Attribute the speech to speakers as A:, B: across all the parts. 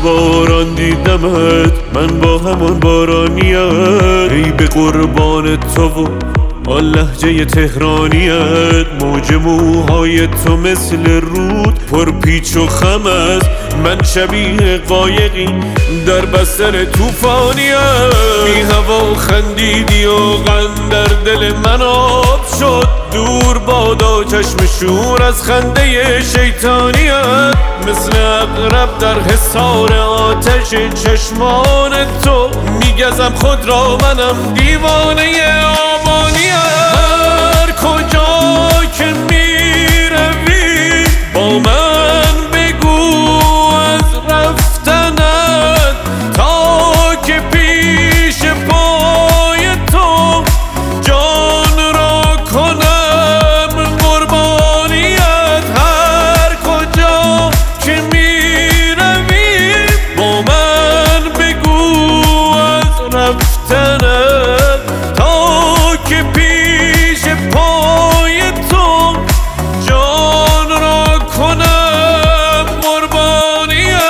A: باران دیدمت، من با همون بارانیت، ای به قربان تو و آن لهجه تهرانیت. موج موهای تو مثل رود پر پیچ و خم است، من شبیه قایقی در بستر توفانیت. بی هوا خندیدی و غم در دل من آب شد، دور بادا چشم شور از خنده شیطانیت. مثل عقرب در حصار آتش چشمان تو میگزم خود را، منم دیوانه آبانیت. هر کجا که میروی با من بگو از رفتنت، تا که پیش پای تو جان را کنم قربانیت. هر کجا که میروی با من بگو از رفتنت، تا که پیش پای تو جان را کنم قربانیت.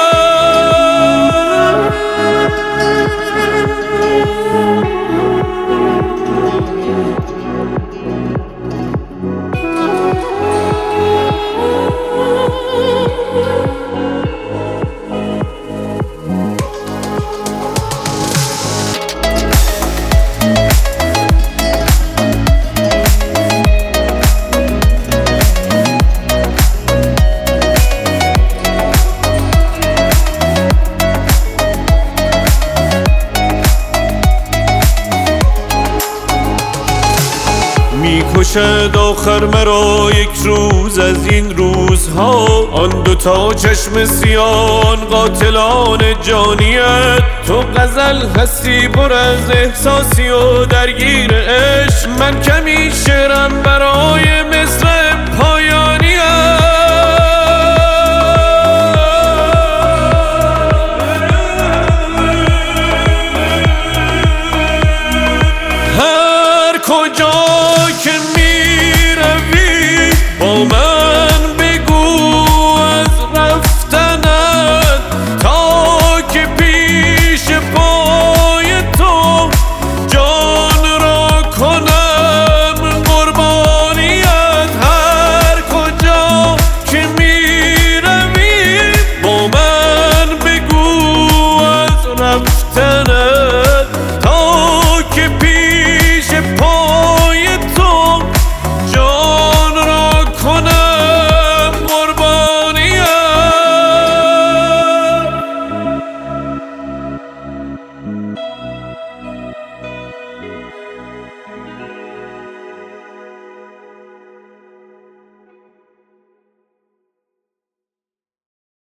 A: میکشد آخر مرا یک روز از این روزها، آن دوتا چشم سیان قاتلان جانیت. تو غزل هستی پر از احساسی و درگیر عشق، من کمی شعرم